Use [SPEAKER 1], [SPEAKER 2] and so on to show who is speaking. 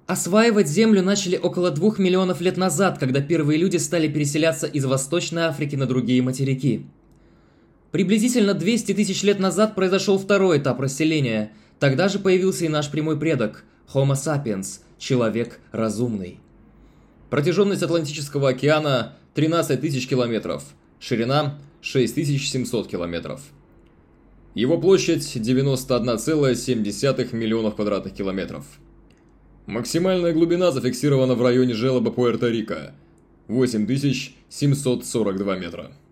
[SPEAKER 1] Осваивать Землю начали около 2 миллионов лет назад, когда первые люди стали переселяться из Восточной Африки на другие материки. Приблизительно 200 тысяч лет назад произошел второй этап расселения. Тогда же появился и наш прямой предок – Homo sapiens – человек разумный. Протяженность Атлантического океана – 13 тысяч километров, ширина – 6700 километров. Его площадь – 91,7 миллионов квадратных километров. Максимальная глубина зафиксирована в районе желоба Пуэрто-Рико – 8742 метра.